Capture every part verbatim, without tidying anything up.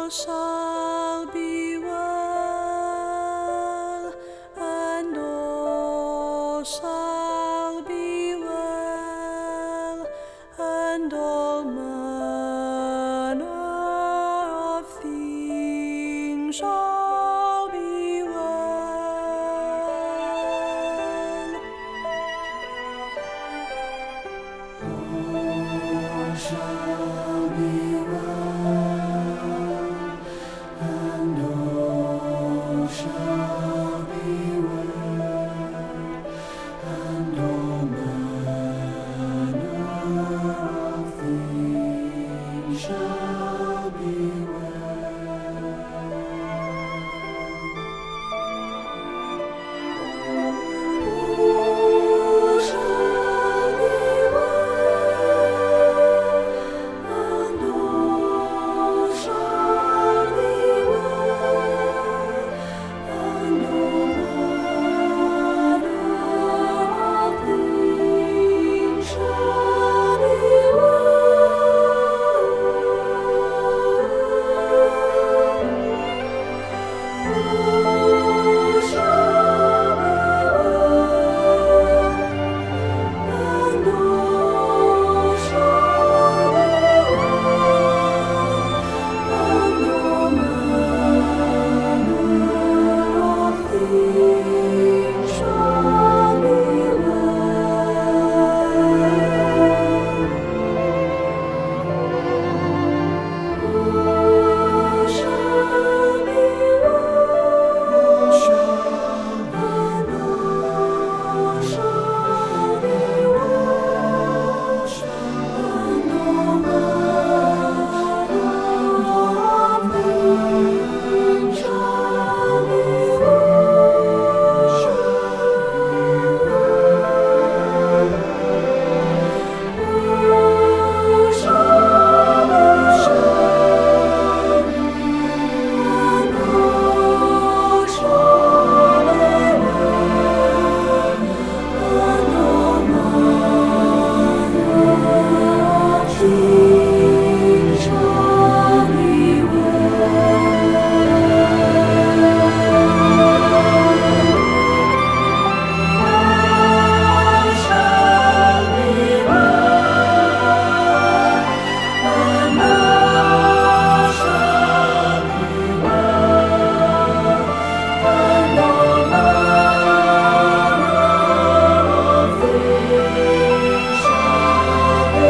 shall be well, and all shall be well, and all manner of things shall be well. All shall be well, and all shall be well, and all manner of things shall be well. All shall be well, and all shall be well, and all manner of things shall be well. All shall be well, and all shall be well, and all manner of things shall be well. All shall be well, and all shall be well, and all manner of things shall be well. All shall be and all shall be well, and all manner of things shall be well. All shall be well, and all shall be well, and all manner of things shall be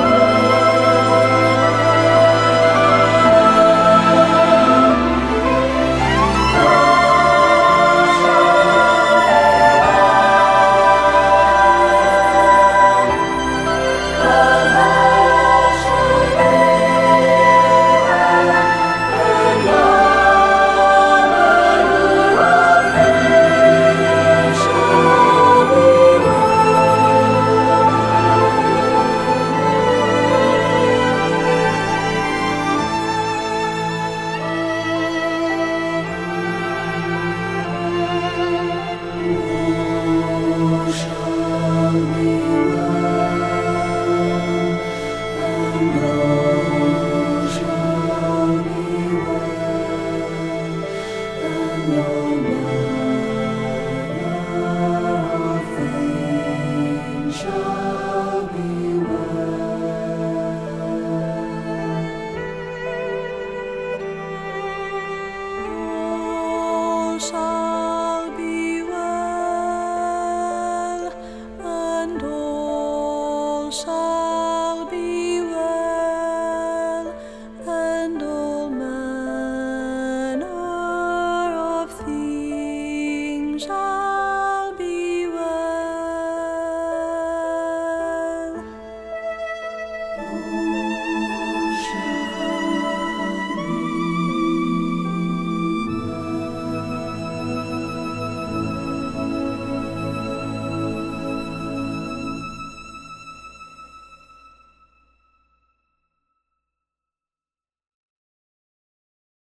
All shall be well, and all shall be well, and all manner of things shall